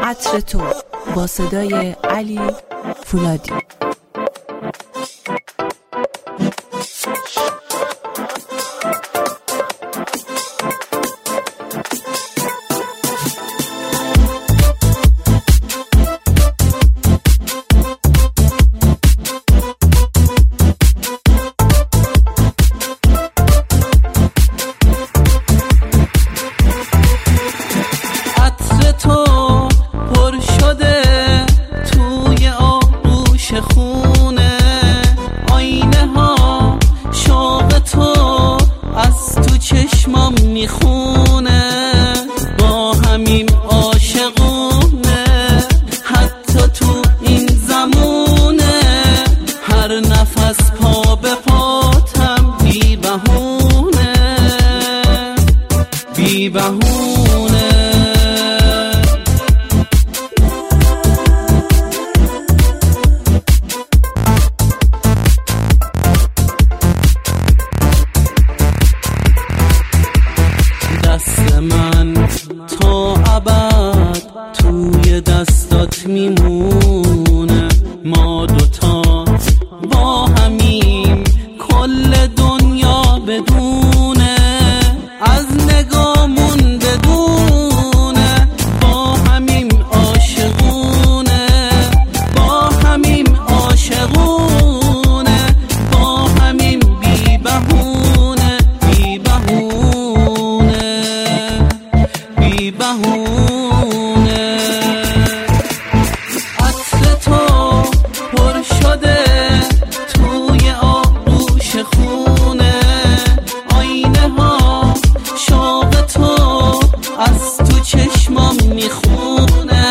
عطر تو با صدای علی فولادی. خونه آینه ها شوق تو از تو چشمام میخونه، با همین عاشقونه حتی تو این زمونه، هر نفس پا به پاتم بی بهونه بی بهونه. دست من تا ابد توی دستات میمونه، ما دوتا با همیم کل دنیا بدونه، از نگامون بدونه، با همیم عاشقونه، با همیم عاشقونه، با همیم بی بهونه بی بهونه بی بهونه. عطر تو پر شده توی آغوش خونه، آینه ها شوق تو از تو چشمام میخونه،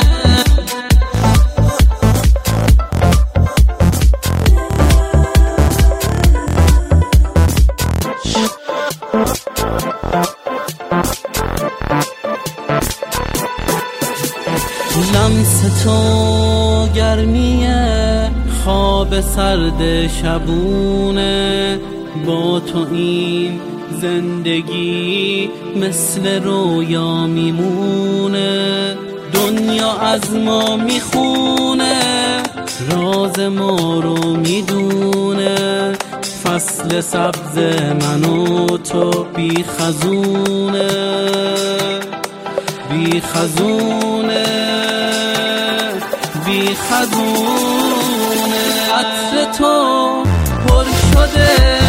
لمس تو گرمیه خواب سرد شبونه، با تو این زندگی مثل رویا میمونه، دنیا از ما میخونه، راز ما رو میدونه، فصل سبز من و تو بی خزونه بی خزونه بی خزونه. عطر تو پر شده